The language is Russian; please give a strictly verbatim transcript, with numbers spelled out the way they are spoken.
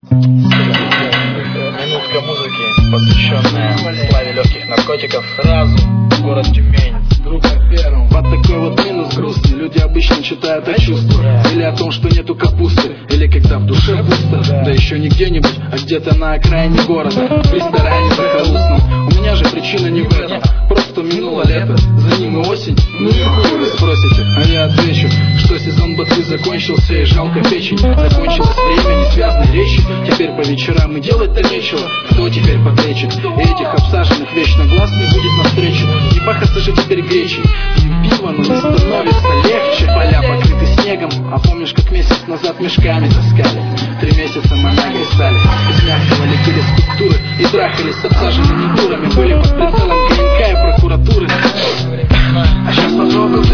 Минутка музыки, посвященная славе легких наркотиков. Разум, город Тюмень. Группа первым. Под такой вот минус грустный люди обычно читают о чувствах. Или о том, что нету капусты. Или когда в душе пусто. Да еще не где-нибудь, а где-то на окраине города. В ресторане захолустном. У меня же причина не в этом. Просто минуло лето, за ним и осень. Ну и хуй вы спросите, а я отвечу, что сезон ботвы закончился и жалко печень. Закончилось время несвязной речи. Теперь по вечерам и делать-то нечего. Кто теперь подлечит? И этих обсаженных вечно глаз не будет навстречу. Не пахаться же теперь гречей. Пью пиво, но не становится легче. Поля покрыты снегом, а помнишь, как месяц назад мешками таскали? Три месяца монахи стали. Из мягкого лепили скульптуры и трахались с обсаженными дурами. Были под прицелом КНК и прокуратуры. А сейчас попробуй